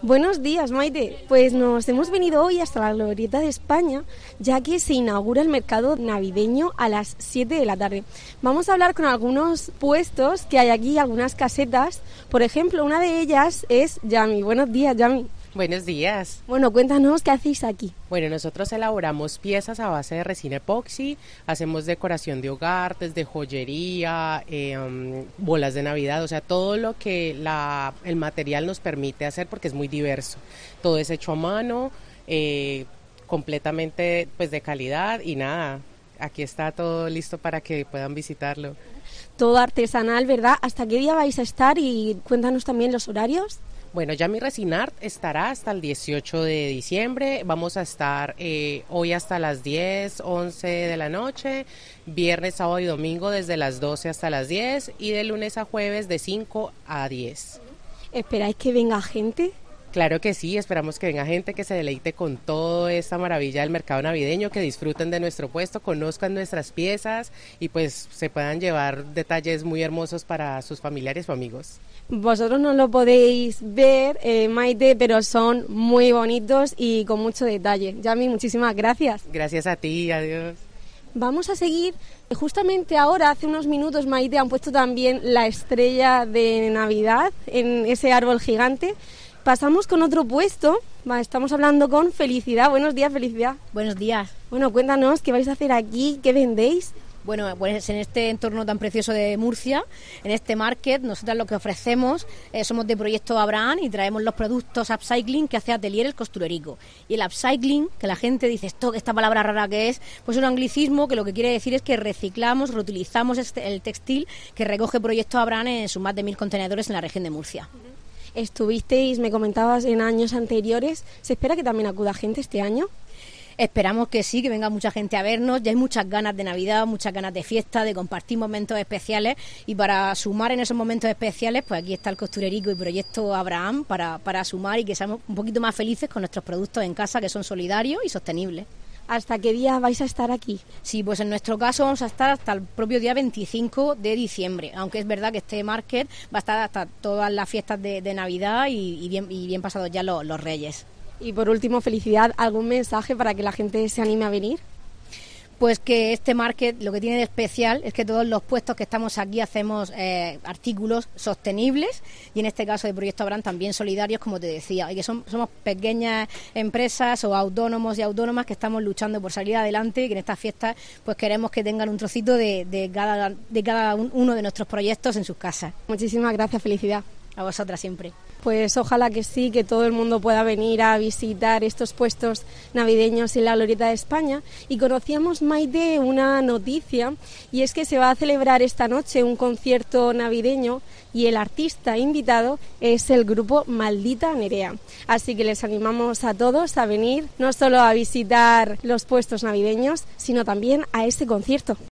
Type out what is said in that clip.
Buenos días, Maite. Pues nos hemos venido hoy hasta la Glorieta de España, ya que se inaugura el mercado navideño a las 7 de la tarde. Vamos a hablar con algunos puestos que hay aquí, algunas casetas. Por ejemplo, una de ellas es Yami. Buenos días, Yami. Buenos días. Bueno, cuéntanos qué hacéis aquí. Bueno, nosotros elaboramos piezas a base de resina epoxi, hacemos decoración de hogar, desde joyería, bolas de Navidad, o sea, todo lo que el material nos permite hacer porque es muy diverso. Todo es hecho a mano, completamente pues de calidad y nada, aquí está todo listo para que puedan visitarlo. Todo artesanal, ¿verdad? ¿Hasta qué día vais a estar? Y cuéntanos también los horarios. Bueno, Yami Resinart estará hasta el 18 de diciembre, vamos a estar hoy hasta las 10, 11 de la noche, viernes, sábado y domingo desde las 12 hasta las 10 y de lunes a jueves de 5 a 10. ¿Esperáis que venga gente? Claro que sí, esperamos que venga gente que se deleite con toda esta maravilla del mercado navideño, que disfruten de nuestro puesto, conozcan nuestras piezas y pues se puedan llevar detalles muy hermosos para sus familiares o amigos. Vosotros no lo podéis ver, Maite, pero son muy bonitos y con mucho detalle. Yami, muchísimas gracias. Gracias a ti, adiós. Vamos a seguir. Justamente ahora, hace unos minutos, Maite, han puesto también la estrella de Navidad en ese árbol gigante. Pasamos con otro puesto. Estamos hablando con Felicidad. Buenos días, Felicidad. Buenos días. Bueno, cuéntanos qué vais a hacer aquí, qué vendéis. Bueno, pues en este entorno tan precioso de Murcia, en este market, nosotros lo que ofrecemos somos de Proyecto Abraham y traemos los productos upcycling que hace Atelier El Costurerico. Y el upcycling, que la gente dice, esta palabra rara que es, pues es un anglicismo que lo que quiere decir es que reciclamos, reutilizamos el textil que recoge Proyecto Abraham en sus más de 1.000 contenedores en la región de Murcia. Estuvisteis, me comentabas, en años anteriores. ¿Se espera que también acuda gente este año? Esperamos que sí, que venga mucha gente a vernos. Ya hay muchas ganas de Navidad, muchas ganas de fiesta, de compartir momentos especiales y para sumar en esos momentos especiales, pues aquí está el Costurerico y Proyecto Abraham para sumar y que seamos un poquito más felices con nuestros productos en casa, que son solidarios y sostenibles. ¿Hasta qué día vais a estar aquí? Sí, pues en nuestro caso vamos a estar hasta el propio día 25 de diciembre, aunque es verdad que este market va a estar hasta todas las fiestas de Navidad y bien pasados ya los Reyes. Y por último, Felicidad, ¿algún mensaje para que la gente se anime a venir? Pues que este market lo que tiene de especial es que todos los puestos que estamos aquí hacemos artículos sostenibles y en este caso de Proyecto Abraham también solidarios, como te decía, y que somos pequeñas empresas o autónomos y autónomas que estamos luchando por salir adelante y que en estas fiestas pues queremos que tengan un trocito de cada uno de nuestros proyectos en sus casas. Muchísimas gracias, Felicidad. A vosotras siempre. Pues ojalá que sí, que todo el mundo pueda venir a visitar estos puestos navideños en la Glorieta de España. Y conocíamos, Maite, una noticia, y es que se va a celebrar esta noche un concierto navideño y el artista invitado es el grupo Maldita Nerea. Así que les animamos a todos a venir no solo a visitar los puestos navideños, sino también a este concierto.